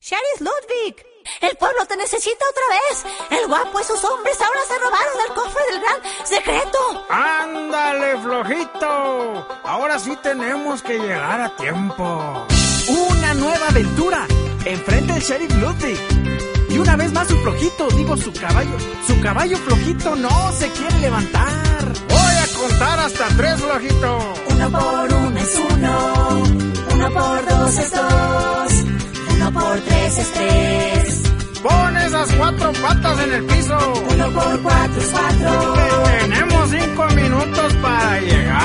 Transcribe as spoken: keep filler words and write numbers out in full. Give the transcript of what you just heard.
Sheriff Ludwig, el pueblo te necesita otra vez. El guapo y sus hombres ahora se robaron el cofre del gran secreto. ¡Ándale, flojito! Ahora sí tenemos que llegar a tiempo. Una nueva aventura. Enfrente del Sheriff Ludwig. Y una vez más su flojito, digo su caballo. Su caballo flojito no se quiere levantar. Voy a contar hasta tres, flojito. Uno por uno es uno. Uno por dos es dos. Uno por tres es tres. Pon esas cuatro patas en el piso. Uno por cuatro es cuatro. Tenemos cinco minutos para llegar.